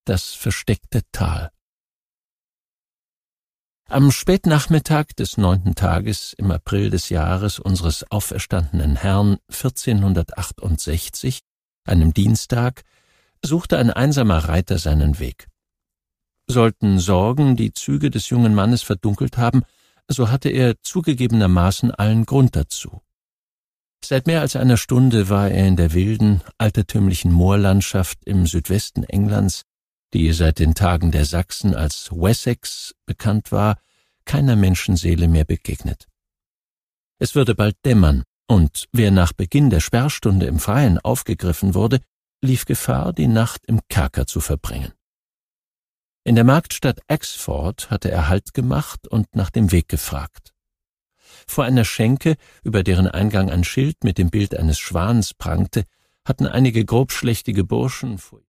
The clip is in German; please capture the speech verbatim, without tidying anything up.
das versteckte Tal. Am Spätnachmittag des neunten Tages im April des Jahres unseres auferstandenen Herrn vierzehnhundertachtundsechzig, einem Dienstag, suchte ein einsamer Reiter seinen Weg. Sollten Sorgen die Züge des jungen Mannes verdunkelt haben, so hatte er zugegebenermaßen allen Grund dazu. Seit mehr als einer Stunde war er in der wilden, altertümlichen Moorlandschaft im Südwesten Englands, die seit den Tagen der Sachsen als Wessex bekannt war, keiner Menschenseele mehr begegnet. Es würde bald dämmern, und wer nach Beginn der Sperrstunde im Freien aufgegriffen wurde, lief Gefahr, die Nacht im Kerker zu verbringen. In der Marktstadt Axford hatte er Halt gemacht und nach dem Weg gefragt. Vor einer Schenke, über deren Eingang ein Schild mit dem Bild eines Schwans prangte, hatten einige grobschlächtige Burschen